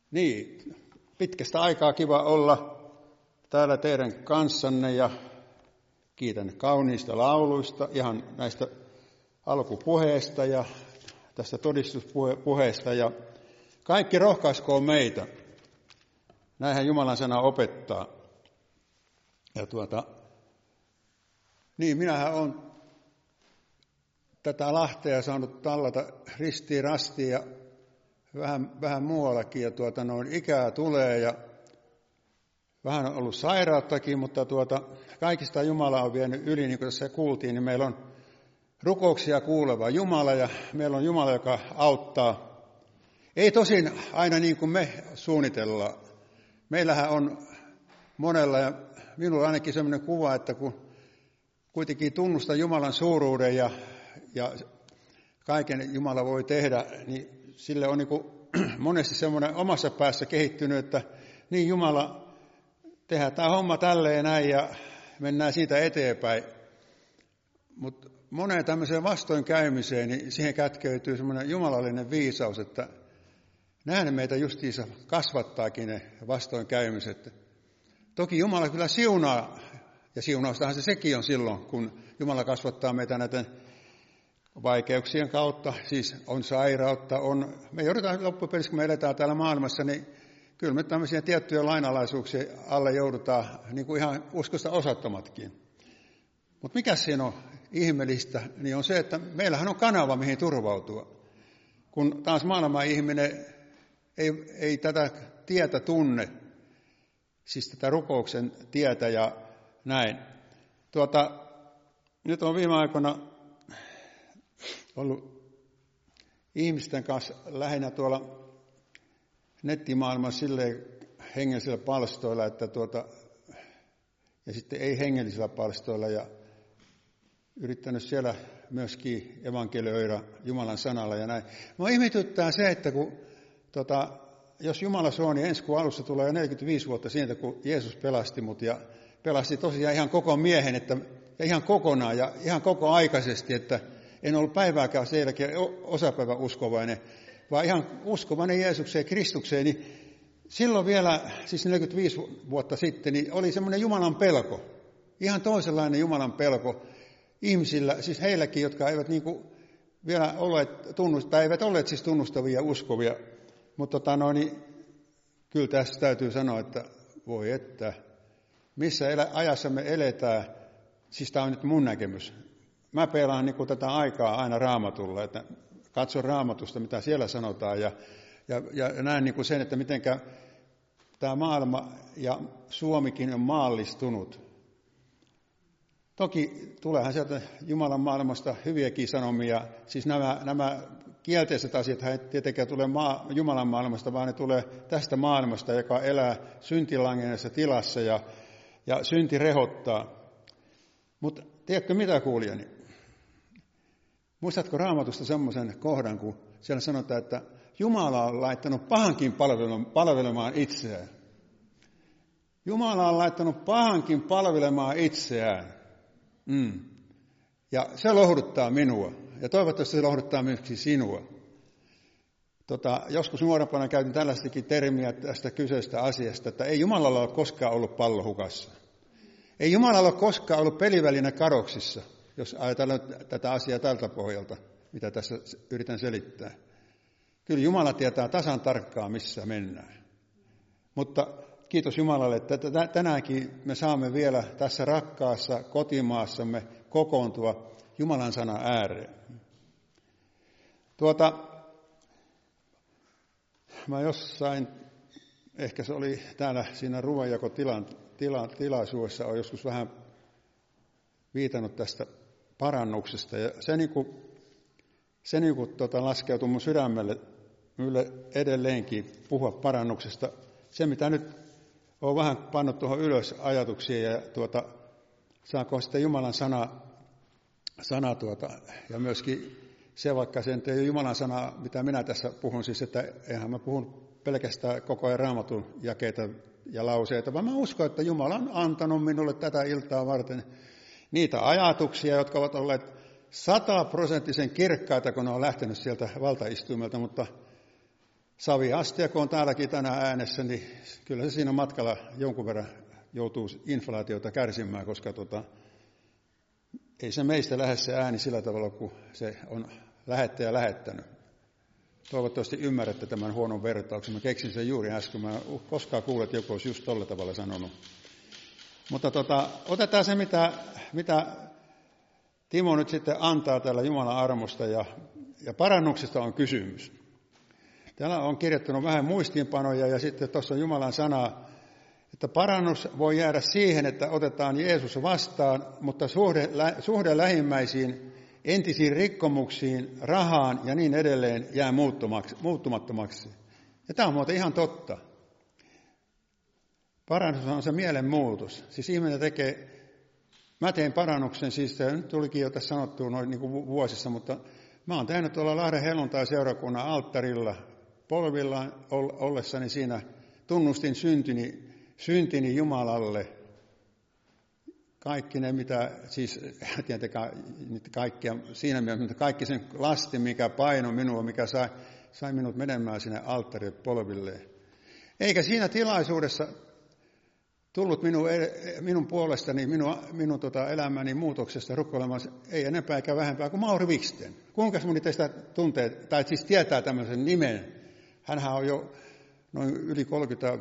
Niin, pitkästä aikaa kiva olla täällä teidän kanssanne ja kiitän kauniista lauluista, ihan näistä alkupuheesta ja tästä todistuspuheesta. Ja kaikki rohkaiskoon meitä. Näinhän Jumalan sana opettaa. Ja niin minähän olen tätä Lahtea saanut tallata ristiin rastiin ja vähän muuallakin. Ja ikää tulee ja vähän on ollut sairauttakin, mutta kaikista Jumala on vienyt yli, niin kuin tässä kuultiin, niin meillä on rukouksia kuuleva Jumala ja meillä on Jumala, joka auttaa. Ei tosin aina niin kuin me suunnitellaan. Meillähän on monella ja minulla on ainakin sellainen kuva, että kun kuitenkin tunnustaa Jumalan suuruuden ja kaiken Jumala voi tehdä, niin sille on niin kuin monesti semmoinen omassa päässä kehittynyt, että niin Jumala, tehdään tämä homma tälleen näin ja mennään siitä eteenpäin. Mutta moneen tämmöiseen vastoinkäymiseen, niin siihen kätkeytyy semmoinen jumalallinen viisaus, että näin meitä justiinsa kasvattaakin ne vastoinkäymiset. Toki Jumala kyllä siunaa, ja siunaustahan sekin on silloin, kun Jumala kasvattaa meitä näiden vaikeuksien kautta. Siis on sairautta, me joudutaan loppupelissä, kun me eletään täällä maailmassa, niin kyllä me tämmöisiä tiettyjä lainalaisuuksia alle joudutaan, niin kuin ihan uskosta osattomatkin. Mutta mikä siinä on ihmeellistä, niin on se, että meillähän on kanava, mihin turvautua. Kun taas maailman ihminen ei tätä tietä tunne, siis tätä rukouksen tietä ja näin. Nyt on viime aikoina ollut ihmisten kanssa lähinnä tuolla nettimaailmassa silleen hengellisillä palstoilla, että ja sitten ei hengellisillä palstoilla ja yrittänyt siellä myöskin evankelioida Jumalan sanalla ja näin. Mua ihmetyttää se, että kun jos Jumala suo, niin ensi kuun alussa tulee 45 vuotta siitä, kun Jeesus pelasti mut ja pelasti tosiaan ihan koko miehen, ja ihan kokonaan ja ihan koko aikaisesti, että en ollut päivääkään sen jälkeen osapäivä uskovainen, vaan ihan uskovainen Jeesukseen ja Kristukseen, niin silloin vielä, siis 45 vuotta sitten, niin oli semmoinen Jumalan pelko, ihan toisenlainen Jumalan pelko ihmisillä, siis heilläkin, jotka eivät niin kuin vielä eivät olleet siis tunnustavia uskovia, mutta kyllä tässä täytyy sanoa, että voi että, missä ajassa me eletään, siis tämä on nyt mun näkemys. Mä pelaan niin kuin tätä aikaa aina Raamatulla, että katson Raamatusta, mitä siellä sanotaan, ja näen niin kuin sen, että mitenkä tämä maailma ja Suomikin on maallistunut. Toki tuleehan sieltä Jumalan maailmasta hyviäkin sanomia, siis nämä kielteiset asiat ei tietenkään tule Jumalan maailmasta, vaan ne tulee tästä maailmasta, joka elää syntilangeneessa tilassa ja synti rehottaa. Mutta tiedätkö mitä, kuulijani? Muistatko Raamatusta semmoisen kohdan, kun siellä sanotaan, että Jumala on laittanut pahankin palvelemaan itseään. Jumala on laittanut pahankin palvelemaan itseään. Ja se lohduttaa minua. Ja toivottavasti se lohduttaa myöskin sinua. Joskus nuorempana käytin tällaistakin termiä tästä kyseisestä asiasta, että ei Jumalalla ole koskaan ollut pallo hukassa. Ei Jumalalla ole koskaan ollut peliväline kadoksissa, jos ajatellaan tätä asiaa tältä pohjalta, mitä tässä yritän selittää. Kyllä Jumala tietää tasan tarkkaan, missä mennään. Mutta kiitos Jumalalle, että tänäänkin me saamme vielä tässä rakkaassa kotimaassamme kokoontua Jumalan sanan ääreen. Mä jossain, ehkä se oli täällä siinä ruoanjakotilaisuudessa, on joskus vähän viitannut tästä parannuksesta. Ja se laskeutui mun sydämelle edelleenkin puhua parannuksesta. Se, mitä nyt olen vähän pannut tuohon ylös ajatuksia ja saako sitten Jumalan sana ja myöskin se, vaikka se ei ole Jumalan sana, mitä minä tässä puhun, siis että eihän mä puhun pelkästään koko ajan Raamatun jakeita ja lauseita, vaan mä uskon, että Jumala on antanut minulle tätä iltaa varten niitä ajatuksia, jotka ovat olleet 100% kirkkaita, kun ne on lähtenyt sieltä valtaistuimelta, mutta saviastia, kun on täälläkin tänään äänessä, niin kyllä se siinä matkalla jonkun verran joutuu inflaatiota kärsimään, koska ei se meistä lähde se ääni sillä tavalla, kun se on lähettäjä lähettänyt. Toivottavasti ymmärrätte tämän huonon vertauksen. Mä keksin sen juuri äsken. Mä koskaan kuullut, että joku olisi just tolla tavalla sanonut. Mutta otetaan se, mitä Timo nyt sitten antaa täällä Jumalan armosta ja parannuksesta on kysymys. Täällä on kirjoittanut vähän muistiinpanoja ja sitten tuossa on Jumalan sana, että parannus voi jäädä siihen, että otetaan Jeesus vastaan, mutta suhde lähimmäisiin, entisiin rikkomuksiin, rahaan ja niin edelleen jää muuttumattomaksi. Ja tämä on muuten ihan totta. Parannus on se mielenmuutos. Siis ihminen mä teen parannuksen, siis se nyt tulikin jo tässä sanottua noin niin kuin vuosissa, mutta mä oon tehnyt tuolla Lahden helluntai-seurakunnan alttarilla polvillaan ollessani siinä, tunnustin syntini Jumalalle. Kaikki ne, mitä, siis tietenkään kaikkia siinä mielessä, mutta kaikki sen lasti, mikä paino minua, mikä sai minut menemään sinne alttarille polvilleen. Eikä siinä tilaisuudessa tullut minun puolestani, minun elämäni muutoksesta rukoilemaan, ei enempää eikä vähempää kuin Mauri Viksten. Kuinka moni teistä tuntee, tai siis tietää tämmöisen nimen? Hänhän on jo noin yli 30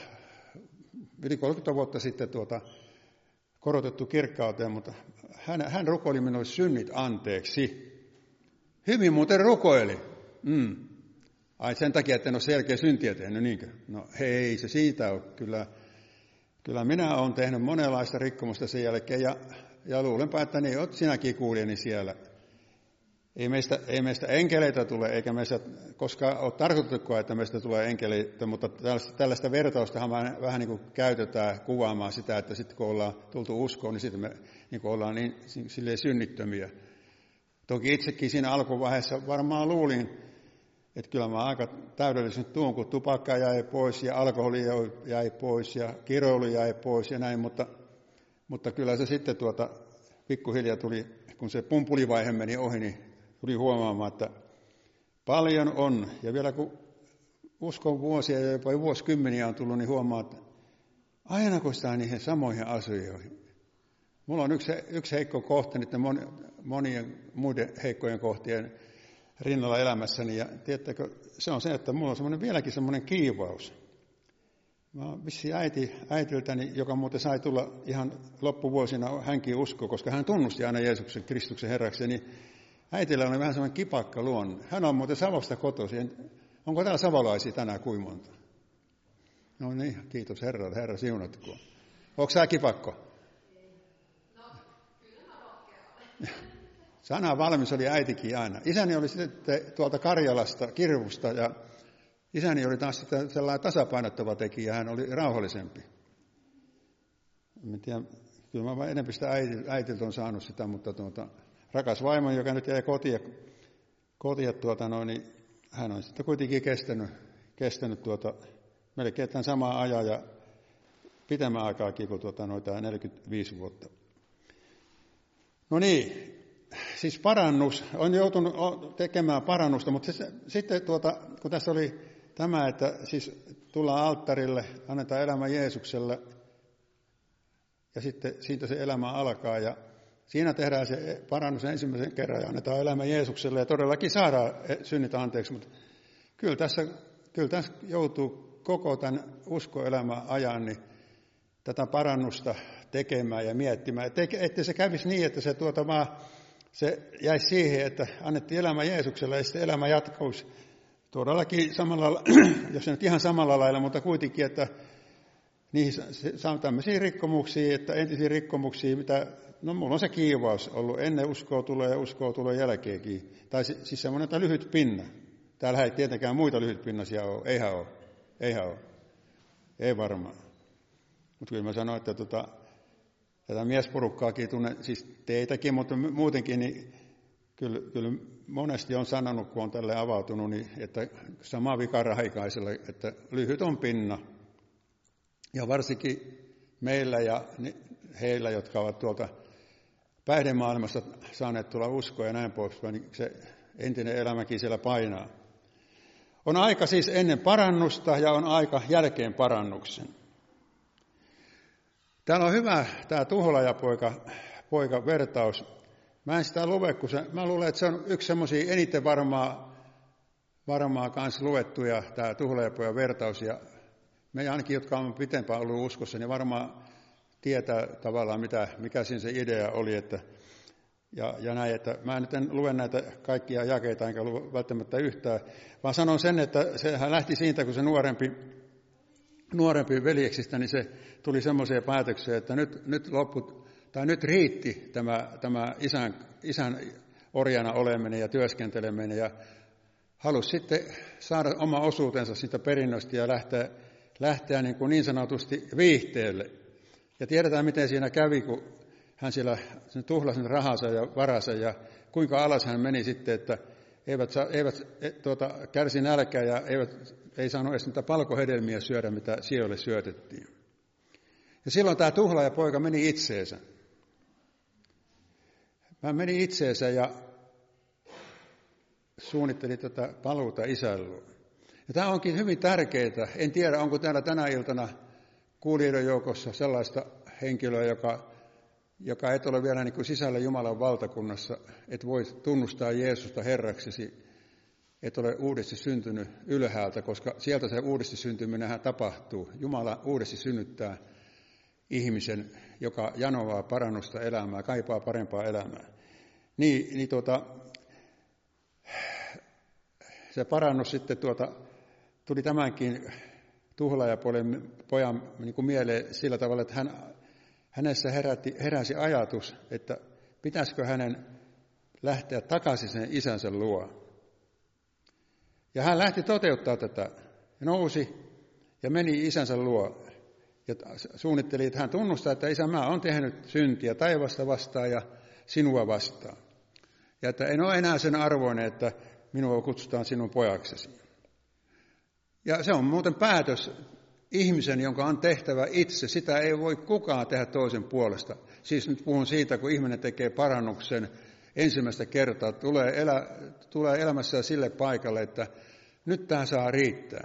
vuotta sitten korotettu kirkkauteen, mutta hän rukoili minulle synnit anteeksi. Hyvin muuten rukoili. Ai sen takia, että en ole selkeä syntiä tehnyt, niinkö? No ei se siitä ole. Kyllä minä olen tehnyt monenlaista rikkomusta sen jälkeen ja luulenpa, että niin olet sinäkin kuulijani siellä. Ei meistä enkeleitä tule, eikä meistä koskaan ole tarkoitettukaan, että meistä tulee enkeleitä, mutta tällaista vertaustahan vähän niin kuin käytetään kuvaamaan sitä, että sitten kun ollaan tultu uskoon, niin sitten me niin kuin ollaan niin silleen synnittömiä. Toki itsekin siinä alkuvaiheessa varmaan luulin, että kyllä mä aika täydellisen tuun, kun tupakka jäi pois ja alkoholi jäi pois ja kiroilu jäi pois ja näin, mutta kyllä se sitten pikkuhiljaa tuli, kun se pumpulivaihe meni ohi, niin tuli huomaamaan, että paljon on. Ja vielä kun uskon vuosia ja jopa vuosikymmeniä on tullut, niin huomaa, että aina kun sitä niihin samoihin asioihin. Mulla on yksi heikko kohta niiden monien muiden heikkojen kohtien rinnalla elämässäni. Ja tiedättekö, se on se, että mulla on vieläkin semmoinen kiivaus. Mä vissiin äitiltäni, joka muuten sai tulla ihan loppuvuosina, hänkin uskoi, koska hän tunnusti aina Jeesuksen Kristuksen Herraksi, niin äitillä oli vähän semmoinen kipakka luonne. Hän on muuten Savosta kotoisin. Onko täällä savolaisia tänään kuin monta? No niin, kiitos Herra siunatkoon. Onko sä kipakko? No, kyllä mä rohkea. Sana valmis oli äitikin aina. Isäni oli sitten tuolta Karjalasta, Kirvusta, ja isäni oli taas sitten sellainen tasapainottava tekijä, hän oli rauhallisempi. En tiedä, kyllä mä enemmän sitä äitiltä on saanut sitä, mutta rakas vaimo, joka nyt jäi kotia niin hän on sitten kuitenkin kestänyt melkein tämän samaa ajan ja pitemmän aikaakin kuin tämä 45 vuotta. No niin, siis parannus, on joutunut tekemään parannusta, mutta sitten kun tässä oli tämä, että siis tullaan alttarille, annetaan elämä Jeesukselle ja sitten siitä se elämä alkaa ja siinä tehdään se parannus ensimmäisen kerran ja annetaan elämä Jeesukselle ja todellakin saadaan synnit anteeksi, mutta kyllä tässä joutuu koko tämän uskoelämän ajan niin tätä parannusta tekemään ja miettimään, ettei se kävisi niin, että se jäisi siihen, että annettiin elämä Jeesukselle ja sitten elämä jatkuisi todellakin samalla lailla, jos ei nyt ihan samalla lailla, mutta kuitenkin, että niihin saa tämmöisiä rikkomuksia, että entisiä rikkomuksia, no mulla on se kiivaus ollut, ennen uskoa tulee ja uskoa tulee jälkeenkin. Tai siis semmoinen lyhyt pinna. Täällä ei tietenkään muita lyhytpinnaisia ole, eihän ole. Ei varmaan. Mutta kyllä mä sanoin, että tätä miesporukkaakin tunne, siis teitäkin, mutta muutenkin, niin kyllä monesti on sanonut, kun on tälle avautunut, niin että sama vika Rahikaiselle, että lyhyt on pinna. Ja varsinkin meillä ja heillä, jotka ovat tuolta päihdemaailmasta saaneet tulla uskoa ja näin poispäin, niin se entinen elämäkin siellä painaa. On aika siis ennen parannusta ja on aika jälkeen parannuksen. Täällä on hyvä tämä tuhlaajapoika vertaus. Mä en sitä lue, kun mä luulen, että se on yksi semmoisia eniten varmaa kanssa luettuja, tämä tuhlaajapojan vertaus. Ja me ainakin, jotka on pitempään ollut uskossa, niin varmaan tietää tavallaan, mikä siinä se idea oli. Ja näin, että mä nyt en lue näitä kaikkia jakeita, enkä lue välttämättä yhtään, vaan sanon sen, että sehän lähti siitä, kun se nuorempi veljeksistä, niin se tuli semmoiseen päätökseen, että nyt riitti tämä isän orjana oleminen ja työskenteleminen, ja halusi sitten saada oma osuutensa siitä perinnöstä ja lähteä niin sanotusti viihteelle. Ja tiedetään, miten siinä kävi, kun hän siellä tuhlasi rahansa ja varansa, ja kuinka alas hän meni sitten, että eivät kärsi nälkää ja ei saanut edes niitä palkohedelmiä syödä, mitä sioille syötettiin. Ja silloin tämä tuhlaajapoika meni itseensä. Hän meni itseensä ja suunnitteli tätä paluuta isän luo. Ja tämä onkin hyvin tärkeää. En tiedä, onko täällä tänä iltana kuulijoiden joukossa sellaista henkilöä, joka et ole vielä niin kuin sisällä Jumalan valtakunnassa, et voi tunnustaa Jeesusta Herraksesi, et ole uudesti syntynyt ylhäältä, koska sieltä se uudesti syntyminenhän tapahtuu. Jumala uudesti synnyttää ihmisen, joka janoaa parannusta elämää, kaipaa parempaa elämää. Se parannus sitten tuli tämänkin tuhlaajapojan niin kuin mieleen sillä tavalla, että hänessä heräsi ajatus, että pitäisikö hänen lähteä takaisin sen isänsä luo. Ja hän lähti toteuttaa tätä, nousi ja meni isänsä luo ja suunnitteli, että hän tunnustaa, että isä, mä olen tehnyt syntiä taivasta vastaan ja sinua vastaan. Ja että en ole enää sen arvoinen, että minua kutsutaan sinun pojaksesi. Ja se on muuten päätös ihmisen, jonka on tehtävä itse. Sitä ei voi kukaan tehdä toisen puolesta. Siis nyt puhun siitä, kun ihminen tekee parannuksen ensimmäistä kertaa, tulee elämässä sille paikalle, että nyt tämä saa riittää.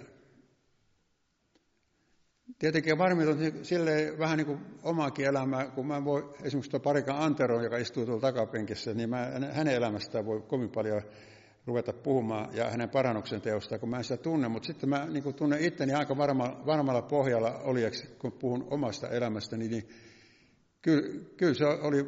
Tietenkin varmiton silleen vähän niin kuin omaakin elämää, kun mä voi esimerkiksi tuo Parika Antero, joka istuu tuolla takapenkissä, niin mä hänen elämästään voi kovin paljon ruveta puhumaan ja hänen parannuksen teostaan, kun mä en sitä tunne, mutta sitten mä niin kuin tunnen itteni aika varmalla pohjalla olijaksi, kun puhun omasta elämästäni, niin kyllä se oli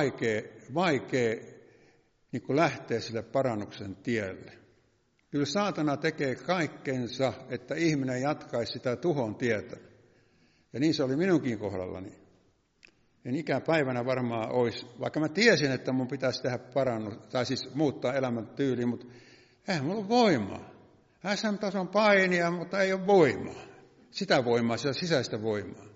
vaikea niin kuin lähteä sille parannuksen tielle. Kyllä saatana tekee kaikkensa, että ihminen jatkaisi sitä tuhon tietä. Ja niin se oli minunkin kohdallani. En ikäpäivänä varmaan olisi, vaikka mä tiesin, että mun pitäisi tehdä parannus, tai siis muuttaa elämän tyyliin, mutta eihän mulla ole voimaa. SM-tason painia, mutta ei ole voimaa. Sitä voimaa, sitä sisäistä voimaa.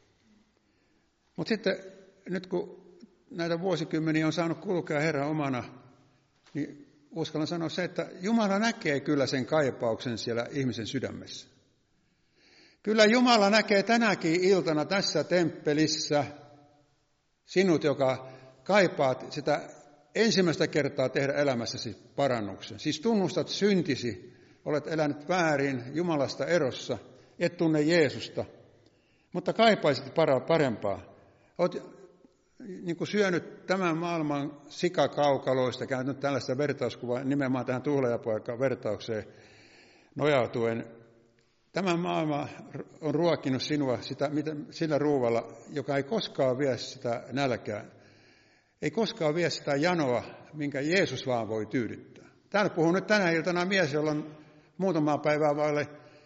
Mutta sitten nyt kun näitä vuosikymmeniä on saanut kulkea Herran omana, niin uskallan sanoa se, että Jumala näkee kyllä sen kaipauksen siellä ihmisen sydämessä. Kyllä Jumala näkee tänäkin iltana tässä temppelissä sinut, joka kaipaat sitä ensimmäistä kertaa tehdä elämässäsi parannuksen. Siis tunnustat syntisi, olet elänyt väärin, Jumalasta erossa, et tunne Jeesusta, mutta kaipaisit parempaa. Olet niin kuin syönyt tämän maailman sikakaukaloista, käynyt tällaista vertauskuvaa nimenomaan tähän tuhlaajapoikan vertaukseen nojautuen. Tämä maailma on ruokinut sinua sillä ruualla, joka ei koskaan vie sitä nälkää. Ei koskaan vie sitä janoa, minkä Jeesus vaan voi tyydyttää. Täällä puhuu nyt tänä iltana mies, jolla on muutamaa päivää vaille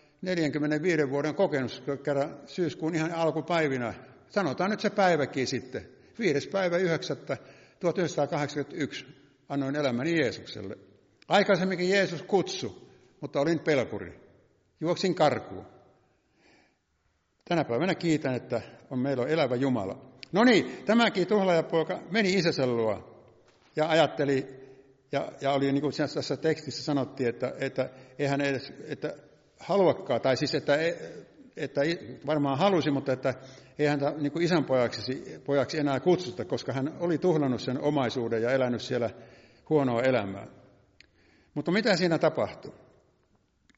45 vuoden kokemus kerran syyskuun ihan alkupäivinä. Sanotaan nyt se päiväkin sitten. 5. päivä 9. 1981 annoin elämäni Jeesukselle. Aikaisemminkin Jeesus kutsui, mutta olin pelkuri. Juoksin karkuun. Tänä päivänä kiitän, että meillä on elävä Jumala. No niin, tämäkin tuhlaajapoika meni isänsä luo ja ajatteli, ja oli niin kuin tässä tekstissä sanottiin, että eihän edes että haluakaan, tai siis että varmaan halusi, mutta että ei häntä niin kuin isän pojaksi enää kutsuta, koska hän oli tuhlannut sen omaisuuden ja elänyt siellä huonoa elämää. Mutta mitä siinä tapahtui?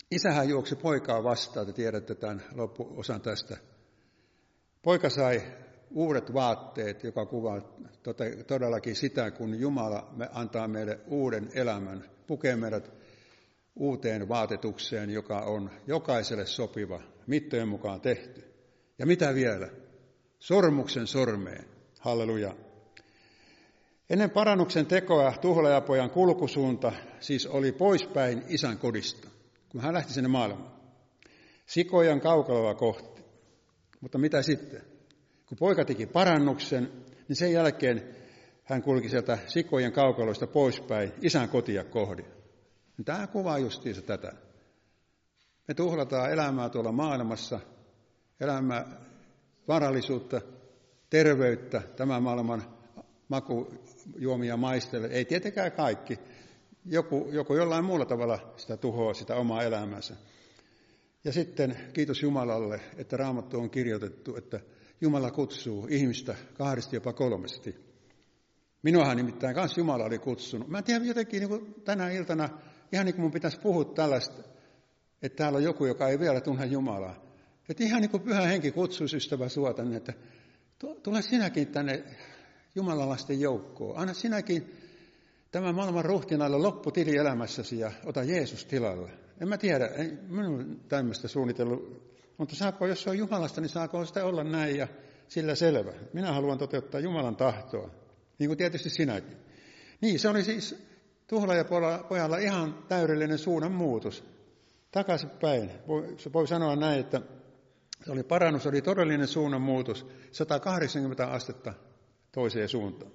isähän juoksi poikaa vastaan, te tiedätte tämän loppuosan tästä. Poika sai uudet vaatteet, joka kuvaa todellakin sitä, kun Jumala antaa meille uuden elämän, pukee meidät uuteen vaatetukseen, joka on jokaiselle sopiva, mittojen mukaan tehty. Ja mitä vielä? Sormuksen sormeen. Halleluja. Ennen parannuksen tekoa tuhlaajapojan kulkusuunta siis oli poispäin isän kodista, kun hän lähti sinne maailmaan. Sikojan kaukaloa kohti. Mutta mitä sitten? Kun poika teki parannuksen, niin sen jälkeen hän kulki sieltä sikojen kaukaloista poispäin isän kotia kohdi. Tämä kuvaa justiinsa tätä. Me tuhlataan elämää tuolla maailmassa, elämää, varallisuutta, terveyttä, tämän maailman makujuomia maistelle. Ei tietenkään kaikki. Joku jollain muulla tavalla sitä tuhoaa, sitä omaa elämäänsä. Ja sitten kiitos Jumalalle, että Raamattu on kirjoitettu, että Jumala kutsuu ihmistä 2 jopa 3. Minuahan nimittäin kanssa Jumala oli kutsunut. Mä en tiedä jotenkin niin kuin tänä iltana, ihan niin kuin mun pitäisi puhua tällaista, että täällä on joku, joka ei vielä tunne Jumalaa. Että ihan niin kuin Pyhä Henki kutsuisi ystävä sua tänne, että tule sinäkin tänne Jumalan lasten joukkoon. Anna sinäkin tämän maailman ruhtinaille lopputili elämässäsi ja ota Jeesus tilalle. En mä tiedä, ei minun tämmöistä suunnitellut, mutta saako, jos se on Jumalasta, niin saako sitä olla näin ja sillä selvä. Minä haluan toteuttaa Jumalan tahtoa, niin kuin tietysti sinäkin. Niin, se oli siis tuhlaajapojalla ihan täydellinen suunnanmuutos. Takaisinpäin. Voi sanoa näin, että parannus oli todellinen suunnanmuutos, 180 astetta toiseen suuntaan.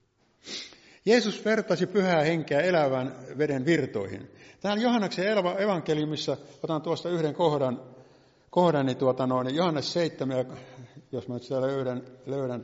Jeesus vertasi Pyhää Henkeä elävän veden virtoihin. Täällä Johanneksen evankeliumissa, otan tuosta yhden kohdan niin Johannes 7, jos mä nyt siellä löydän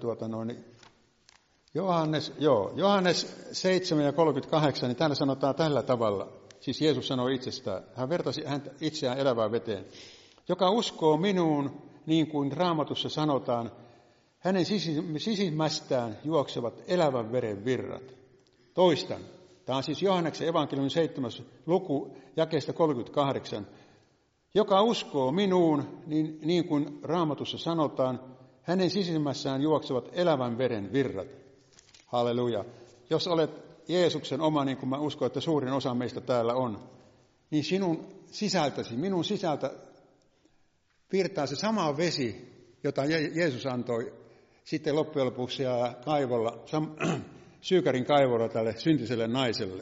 Johannes 7 ja 38, niin täällä sanotaan tällä tavalla. Siis Jeesus sanoi itsestään, hän vertasi itseään elävään veteen. Joka uskoo minuun, niin kuin Raamatussa sanotaan, hänen sisimmästään juoksevat elävän veden virrat. Toistan. Tämä on siis Johanneksen evankeliumin 7. luku, jakeesta 38. Joka uskoo minuun, niin kuin Raamatussa sanotaan, hänen sisimmässään juoksevat elävän veden virrat. Halleluja. Jos olet Jeesuksen oma, niin kuin mä uskon, että suurin osa meistä täällä on, niin minun sisältä virtaa se sama vesi, jota Jeesus antoi sitten loppujen lopuksi kaivolla, Syykärin kaivolla tälle syntiselle naiselle.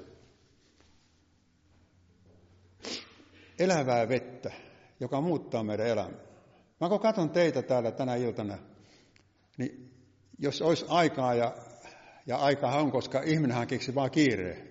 Elävää vettä, joka muuttaa meidän elämää. Mä kun katson teitä täällä tänä iltana, niin jos olisi aikaa, ja aikaa on, koska ihminenhän keksi vaan kiireen.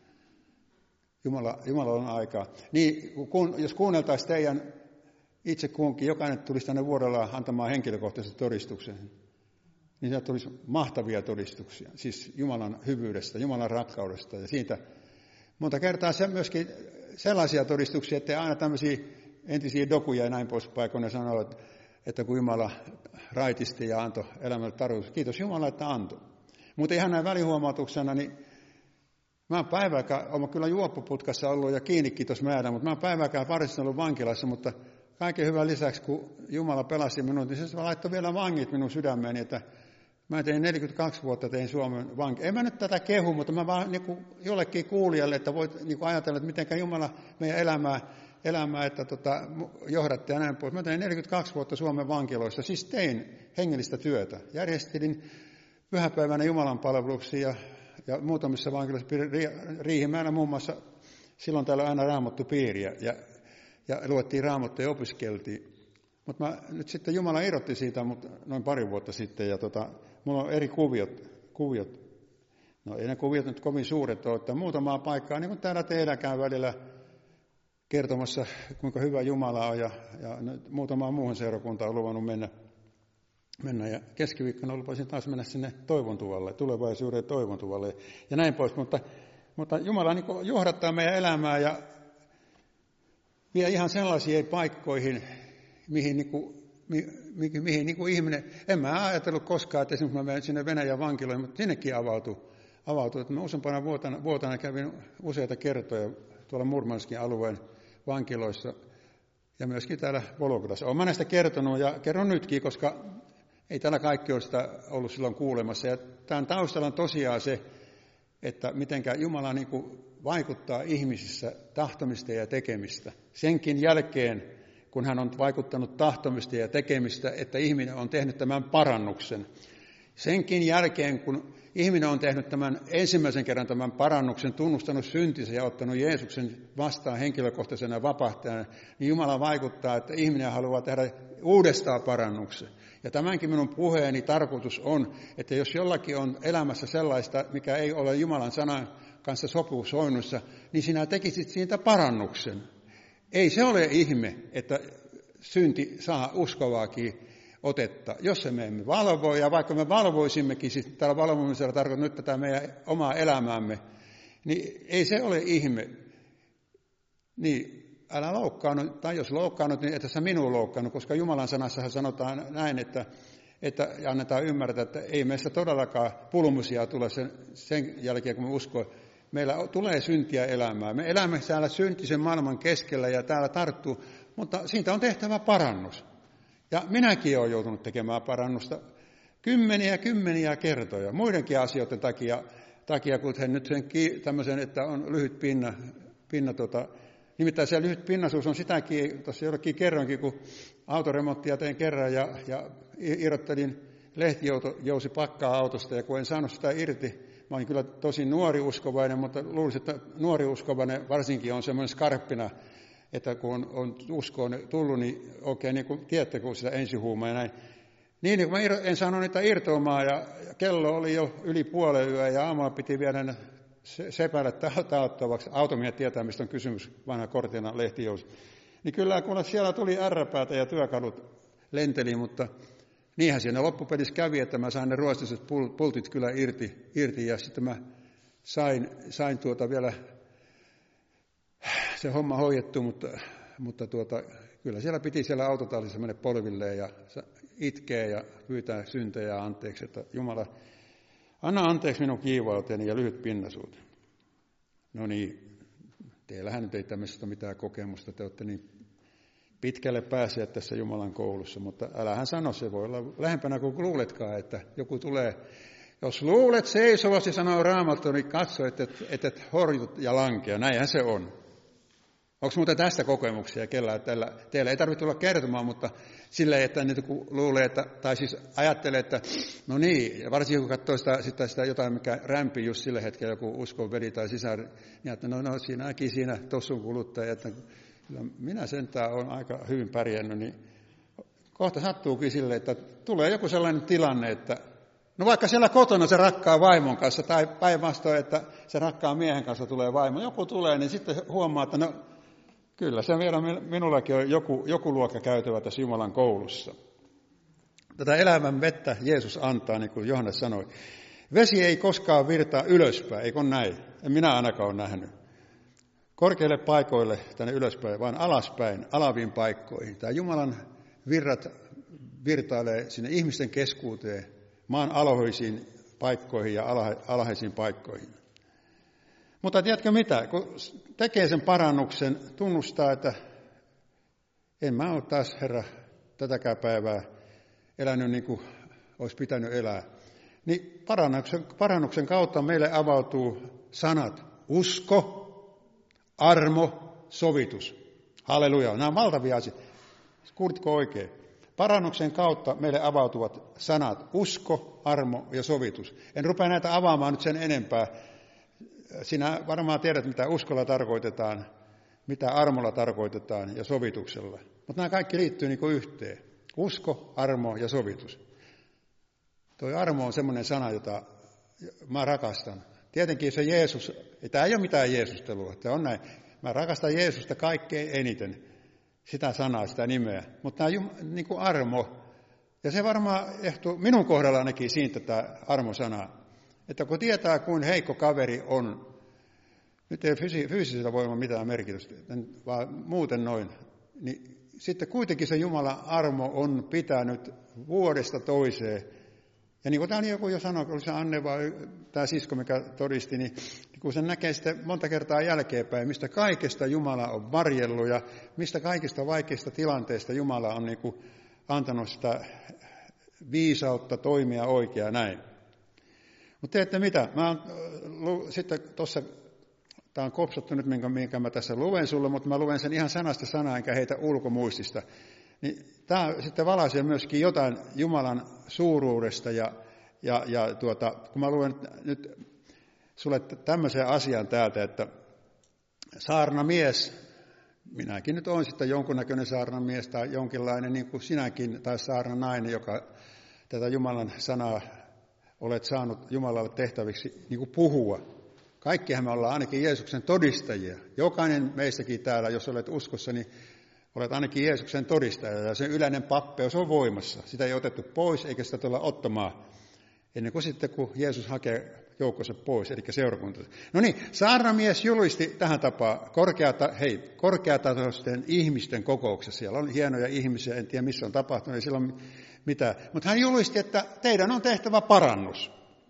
Jumala on aikaa. Niin jos kuunneltaisiin teidän itse kunkin, jokainen tulisi tänne vuorella antamaan henkilökohtaisen todistuksen, niin sieltä tulisi mahtavia todistuksia. Siis Jumalan hyvyydestä, Jumalan rakkaudesta ja siitä. Monta kertaa se myöskin sellaisia todistuksia, että aina tämmöisiä entisiä dokuja ja näin poispäin, kun ne sanovat, että kun Jumala raitisti ja antoi elämälle tarkoitus. Kiitos Jumala, että antoi. Mutta ihan näin välihuomautuksena, niin mä oon päivääkään, olen kyllä juoppoputkassa ollut ja kiinnikin tuossa määrä, mutta mä oon päivääkään parissa ollut vankilassa, mutta kaiken hyvän lisäksi, kun Jumala pelasi minut, niin se laittoi vielä vangit minun sydämeeni, että mä tein 42 vuotta tein Suomen vanki. En mä nyt tätä kehu, mutta mä vaan niin jollekin kuulijalle, että voit niin ajatella, että miten Jumala meidän elämää että johdatte ja näin pois. Mä tein 42 vuotta Suomen vankiloissa, siis tein hengellistä työtä. Järjestelin pyhäpäivänä Jumalan palveluksia ja muutamissa vankiloissa Riihimäellä muun muassa, silloin täällä aina raamattu piiriä ja luettiin raamattua ja opiskeltiin. Mutta nyt sitten Jumala irrotti siitä noin pari vuotta sitten ja mulla on eri kuviot. No ei ne kuviot nyt kovin suuret ole, että muutamaa paikkaa, niin kuin täällä teilläkään välillä kertomassa, kuinka hyvä Jumala on ja muutamaan muuhun seurakuntaan on luvannut mennä ja keskiviikkona lupasin taas mennä sinne Toivontuvalle, tulevaisuuden Toivontuvalle ja näin pois, mutta Jumala niin johdattaa meidän elämää ja vie ihan sellaisiin paikkoihin, mihin niin kuin ihminen, en mä ajatellut koskaan, että esimerkiksi mä menen sinne Venäjän vankiloihin, mutta sinnekin avautui. Että mä useampana vuotena kävin useita kertoja tuolla Murmanskin alueen vankiloissa ja myöskin täällä Golgotassa. Olen näistä kertonut ja kerron nytkin, koska ei täällä kaikki ole sitä ollut silloin kuulemassa. Ja tämän taustalla on tosiaan se, että mitenkä Jumala niin kuin vaikuttaa ihmisissä tahtomista ja tekemistä. Senkin jälkeen, kun hän on vaikuttanut tahtomista ja tekemistä, että ihminen on tehnyt tämän parannuksen. Senkin jälkeen, kun ihminen on tehnyt tämän ensimmäisen kerran tämän parannuksen, tunnustanut syntinsä ja ottanut Jeesuksen vastaan henkilökohtaisena vapahtajana, niin Jumala vaikuttaa, että ihminen haluaa tehdä uudestaan parannuksen. Ja tämänkin minun puheeni tarkoitus on, että jos jollakin on elämässä sellaista, mikä ei ole Jumalan sanan kanssa sopusoinnussa, niin sinä tekisit siitä parannuksen. Ei se ole ihme, että synti saa uskovaakin otetta, jos me emme valvo, ja vaikka me valvoisimmekin, siis tällä valvomisella tarkoittaa nyt tätä meidän omaa elämäämme, niin ei se ole ihme. Niin älä loukkaannut, tai jos loukkaannut, niin et sä minua loukkaannut, koska Jumalan sanassahan sanotaan näin, että annetaan ymmärtää, että ei meissä todellakaan pulmusia tule sen jälkeen, kun me uskoo. Meillä tulee syntiä elämään. Me elämme täällä syntisen maailman keskellä ja täällä tarttuu, mutta siitä on tehtävä parannus. Ja minäkin olen joutunut tekemään parannusta kymmeniä kertoja, muidenkin asioiden takia kuten nyt sen tämmöisen, että on lyhyt pinna nimittäin se lyhyt pinnaisuus on sitäkin, tuossa jollekin kerroinkin, kun autoremonttia tein kerran ja irrottelin lehtijousipakkaa autosta, ja kun en saanut sitä irti, mä olin kyllä tosi nuori uskovainen, mutta luulisin, että nuori uskovainen varsinkin on semmoinen skarppina, että kun on uskoon tullut, niin oikein niin kuin tiedätte, kun sitä ensihuumaa ja näin. Niin, kun mä en saanut niitä irtoamaan, ja kello oli jo yli puolen yö, ja aamulla piti viedä ne sepälle taottavaksi. Automiehet tietää, mistä on kysymys, vanha kortina lehtijousi. Niin kyllä, kun siellä tuli ärräpäätä ja työkalut lenteli, mutta niinhän siinä loppupelissä kävi, että mä sain ne ruostiset pultit kyllä irti ja sitten mä sain vielä se homma hoidettu, mutta kyllä siellä piti siellä autotallissa mennä polvilleen ja itkee ja pyytää syntejä anteeksi, että Jumala, anna anteeksi minun kiivauteni ja lyhyt pinnaisuuteni. No niin, teillähän nyt ei tämmöisestä mitään kokemusta, te olette niin pitkälle päässeet tässä Jumalan koulussa, mutta älähän sano, se voi olla lähempänä kuin luuletkaan, että joku tulee. Jos luulet seisovasti, sanoo Raamattu, niin katso, että et horjut ja lankea. Näinhän se on. Onko muuten tästä kokemuksia kellään? Teillä ei tarvitse tulla kertomaan, mutta silleen, että nyt kun luulee, tai siis ajattelee, että no niin, ja varsinkin kun katsoo sitä jotain, mikä rämpi just sillä hetkellä, joku uskon veli tai sisar, niin että no siinäkin siinä tossun kuluttaja, että kyllä minä sentään olen aika hyvin pärjännyt, niin kohta sattuukin silleen, että tulee joku sellainen tilanne, että no vaikka siellä kotona se rakkaan vaimon kanssa, tai päinvastoin, että se rakkaan miehen kanssa tulee vaimo, joku tulee, niin sitten huomaa, että no kyllä se vielä minullakin on joku luokka käytävä tässä Jumalan koulussa. Tätä elämän vettä Jeesus antaa, niin kuin Johannes sanoi. Vesi ei koskaan virtaa ylöspäin, eikö näin? En minä ainakaan ole nähnyt. Korkeille paikoille tänne ylöspäin, vaan alaspäin, alaviin paikkoihin. Tämä Jumalan virrat virtailee sinne ihmisten keskuuteen, maan alhoisiin paikkoihin ja alhaisiin paikkoihin. Mutta tiedätkö mitä, kun tekee sen parannuksen, tunnustaa, että en mä ole taas, Herra, tätäkään päivää elänyt niin kuin olisi pitänyt elää, niin parannuksen kautta meille avautuu sanat usko, armo, sovitus. Halleluja, nämä on valtavia asioita. Kuulitko oikein? Parannuksen kautta meille avautuvat sanat usko, armo ja sovitus. En rupea näitä avaamaan nyt sen enempää. Sinä varmaan tiedät, mitä uskolla tarkoitetaan, mitä armolla tarkoitetaan ja sovituksella. Mutta nämä kaikki liittyy niin kuin yhteen. Usko, armo ja sovitus. Tuo armo on semmoinen sana, jota mä rakastan. Tietenkin se Jeesus, tämä ei ole mitään jeesustelua, että on näin. Mä rakastan Jeesusta kaikkein eniten, sitä sanaa, sitä nimeä. Mutta tämä niin kuin armo, ja se varmaan ehtuu minun kohdalla ainakin siitä tämä armosanaa. Että kun tietää, kuin heikko kaveri on, nyt ei fyysisellä voimalla mitään merkitystä, vaan muuten noin, niin sitten kuitenkin se Jumalan armo on pitänyt vuodesta toiseen. Ja niin kuin täällä joku jo sanoi, kun se Anne vai tämä sisko, mikä todisti, niin kun se näkee sitten monta kertaa jälkeenpäin, mistä kaikesta Jumala on varjellut ja mistä kaikista vaikeista tilanteista Jumala on niin kuin antanut sitä viisautta toimia oikein näin. Mutta teette mitä? Mä oon sitten tuossa, tämä on kopsattu nyt, minkä mä tässä luen sulle, mutta mä luen sen ihan sanasta sanaan, enkä heitä ulkomuistista. Niin tämä sitten valaisee myöskin jotain Jumalan suuruudesta kun mä luen nyt sulle tämmöisen asian täältä, että saarnamies, minäkin nyt olen sitten jonkunnäköinen saarnamies tai jonkinlainen niin kuin sinäkin, tai saarnanainen, joka tätä Jumalan sanaa olet saanut Jumalalle tehtäviksi niin kuin puhua. Kaikkihan me ollaan ainakin Jeesuksen todistajia. Jokainen meistäkin täällä, jos olet uskossa, niin olet ainakin Jeesuksen todistaja. Ja sen yleinen pappeus on voimassa. Sitä ei otettu pois, eikä sitä tulla ottamaan ennen kuin sitten, kun Jeesus hakee joukkonsa pois, eli seurakunta. No niin, saarnamies julisti tähän tapaan korkeatasoisten ihmisten kokouksessa. Siellä on hienoja ihmisiä, en tiedä missä on tapahtunut, ei sillä ole mitään. Mutta hän julisti, että teidän on tehtävä parannus.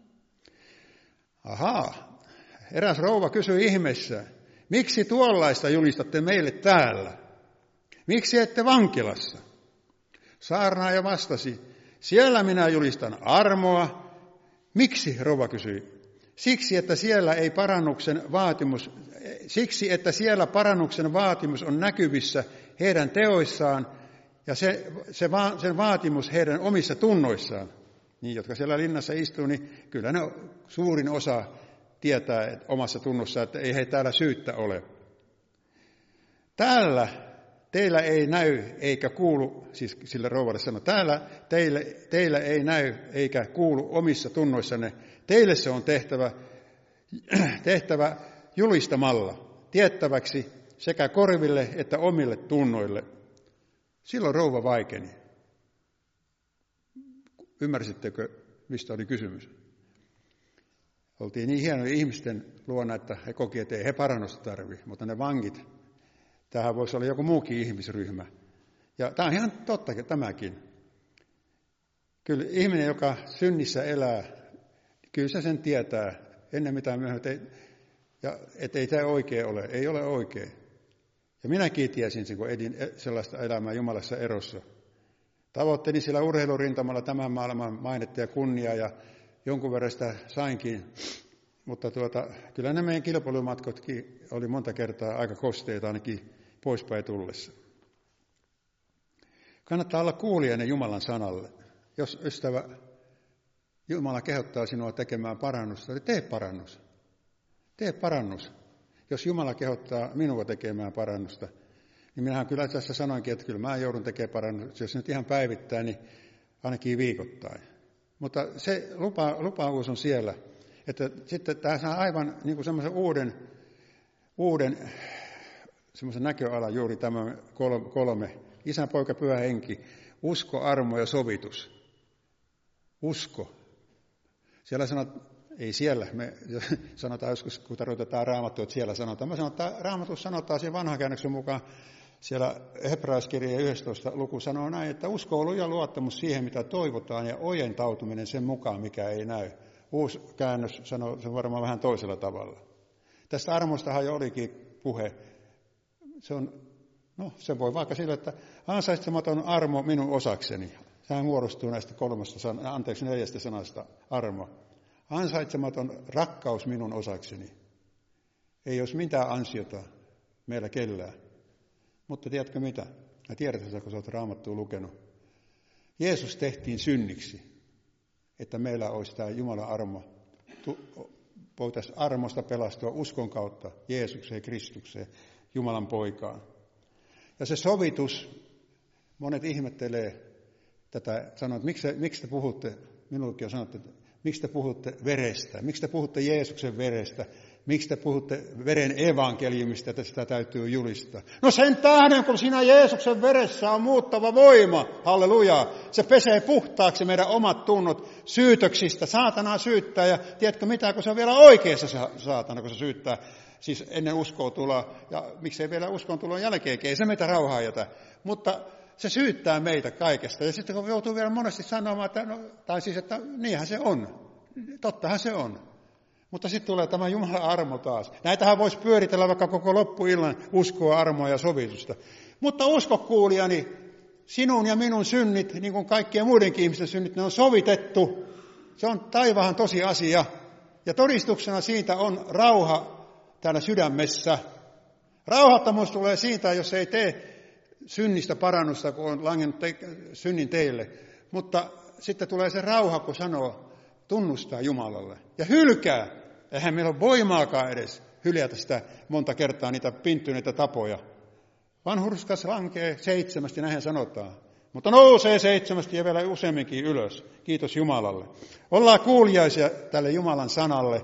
Ahaa. Eräs rouva kysyi ihmeessä, miksi tuollaista julistatte meille täällä? Miksi ette vankilassa? Saarnaaja vastasi, siellä minä julistan armoa. Miksi, rouva kysyi? Siksi, että siellä parannuksen vaatimus on näkyvissä heidän teoissaan ja sen vaatimus heidän omissa tunnoissaan. Niin, jotka siellä linnassa istuu, niin kyllä ne suurin osa tietää omassa tunnossa, että ei he täällä syyttä ole. Täällä teillä ei näy eikä kuulu, siis sille rouvalle sanoi, täällä teillä ei näy eikä kuulu omissa tunnoissanne. Teille se on tehtävä julistamalla, tiettäväksi sekä korville että omille tunnoille. Silloin rouva vaikeni. Ymmärsittekö, mistä oli kysymys? Oltiin niin hienoja ihmisten luona, että he koki, että ei he parannusta tarvitse, mutta ne vangit, tämähän voisi olla joku muukin ihmisryhmä. Ja tämä on ihan totta tämäkin. Kyllä ihminen, joka synnissä elää, kyllä se sen tietää ennen mitään myöhemmin, että ei tämä oikein ole, ei ole oikein. Ja minäkin tiesin sen, kun edin sellaista elämää Jumalassa erossa. Tavoitteeni sillä urheilurintamalla tämän maailman mainetta ja kunniaa ja jonkun verran sitä sainkin, mutta kyllä nämä meidän kilpailumatkotkin oli monta kertaa aika kosteita ainakin poispäin tullessa. Kannattaa olla kuulijainen Jumalan sanalle. Jos ystävä Jumala kehottaa sinua tekemään parannusta, niin tee parannus. Tee parannus. Jos Jumala kehottaa minua tekemään parannusta, niin minähän kyllä tässä sanoinkin, että kyllä mä joudun tekemään parannusta. Jos nyt ihan päivittäin, niin ainakin viikoittain. Mutta se lupaus on siellä, että sitten tämä saa aivan niin kuin semmoisen uuden semmoisen näköalan juuri tämä kolme. Isä, poika, pyhä henki, usko, armo ja sovitus. Usko. Siellä ei siellä, me sanotaan joskus, kun tarkoitetaan Raamattua, että siellä sanotaan. Mä sanon, että Raamatussa sanotaan sen vanhan käännöksen mukaan, siellä Hebraiskirja 11 luku sanoo näin, että usko on luja luottamus siihen, mitä toivotaan, ja ojentautuminen sen mukaan, mikä ei näy. Uusi käännös sanoo sen varmaan vähän toisella tavalla. Tästä armostahan jo olikin puhe. Se voi vaikka sillä, että ansaitsematon armo minun osakseni. Sehän muodostuu näistä 4 sanasta armo. Ansaitsematon rakkaus minun osakseni. Ei olisi mitään ansiota meillä kellään. Mutta tiedätkö mitä? Mä tiedät, kun sä oot Raamattua lukenut. Jeesus tehtiin synniksi, että meillä olisi tämä Jumalan armo. Voitaisiin armosta pelastua uskon kautta Jeesukseen, Kristukseen, Jumalan poikaan. Ja se sovitus, monet ihmettelee tätä, sanoo, että miksi te puhutte, minullekin on sanottu, että miksi te puhutte verestä, miksi te puhutte Jeesuksen verestä, miksi te puhutte veren evankeliumista, että sitä täytyy julistaa. No sen tähden, kun siinä Jeesuksen veressä on muuttava voima, halleluja, se pesee puhtaaksi meidän omat tunnot syytöksistä. Saatana syyttää ja tiedätkö mitä, kun se on vielä oikeassa saatana, kun se syyttää. Siis ennen uskoa tuloa ja miksei vielä uskon tulon jälkeenkin, ei se meitä rauhaa jätä. Mutta se syyttää meitä kaikesta. Ja sitten kun joutuu vielä monesti sanomaan, että niinhän se on. Tottahan se on. Mutta sitten tulee tämä Jumalan armo taas. Näitähän voisi pyöritellä vaikka koko loppuillan uskoa, armoa ja sovitusta. Mutta usko kuulijani, sinun ja minun synnit, niin kuin kaikkien muidenkin ihmisten synnit, ne on sovitettu. Se on taivaan tosiasia. Ja todistuksena siitä on rauha täällä sydämessä. Rauhattomuus tulee siitä, jos ei tee synnistä parannusta, kun on langennut synnin teille. Mutta sitten tulee se rauha, kun sanoo, tunnustaa Jumalalle. Ja hylkää. Eihän meillä ole voimaakaan edes hyljätä sitä monta kertaa niitä pinttyneitä tapoja. Vanhurskas lankee 7, näinhän sanotaan. Mutta nousee 7 ja vielä useamminkin ylös. Kiitos Jumalalle. Ollaan kuuliaisia tälle Jumalan sanalle.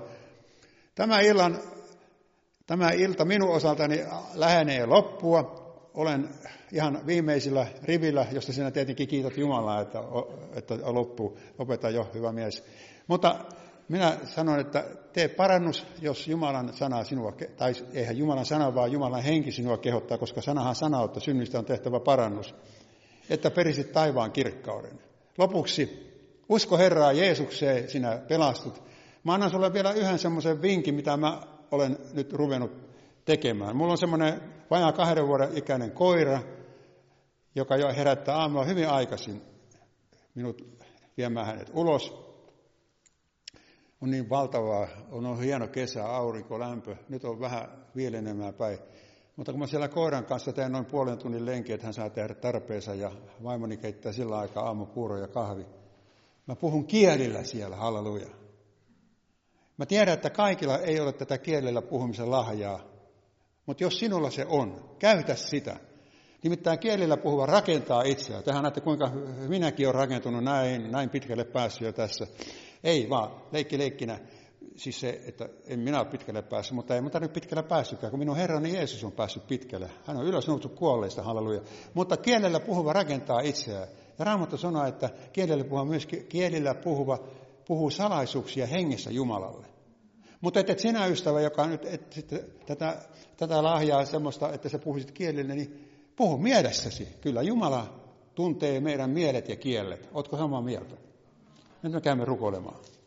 Tämä ilta minun osaltani lähenee loppua. Olen ihan viimeisillä rivillä, josta sinä tietenkin kiität Jumalaa, että lopeta jo, hyvä mies. Mutta minä sanon, että tee parannus, jos Jumalan sana sinua, tai eihän Jumalan sana, vaan Jumalan henki sinua kehottaa, koska sanahan sanoo, että synnistä on tehtävä parannus, että perisit taivaan kirkkauden. Lopuksi, usko Herraa Jeesukseen, sinä pelastut. Mä annan sulle vielä yhden semmoisen vinkin, mitä mä olen nyt ruvennut tekemään. Mulla on semmoinen vajaa 2 vuoden ikäinen koira, joka jo herättää aamulla hyvin aikaisin minut viemään hänet ulos. On niin valtavaa, on hieno kesä, aurinko, lämpö, nyt on vähän viilenemään päin. Mutta kun mä siellä koiran kanssa teen noin 0,5 tunnin lenki, että hän saa tehdä tarpeensa ja vaimoni keittää sillä aikaa aamupuuro ja kahvi. Mä puhun kielillä siellä, halleluja. Mä tiedän, että kaikilla ei ole tätä kielellä puhumisen lahjaa, mutta jos sinulla se on, käytä sitä. Nimittäin kielillä puhuva rakentaa itseään. Tähän näette, kuinka minäkin olen rakentunut näin pitkälle päässyt jo tässä. Ei vaan, leikkinä. Siis se, että en minä ole pitkälle päässyt, mutta ei minä nyt pitkälle päässytkään, kun minun Herrani Jeesus on päässyt pitkälle. Hän on ylös noussut kuolleista, halleluja. Mutta kielellä puhuva rakentaa itseään. Ja Raamattu sanoo, että kielillä puhuva puhuu salaisuuksia hengessä Jumalalle. Mutta et sinä ystävä, joka nyt tätä lahjaa semmoista, että sä puhuisit kielille, niin puhu mielessäsi. Kyllä Jumala tuntee meidän mielet ja kielet. Ootko samaa mieltä? Nyt me käymme rukoilemaan.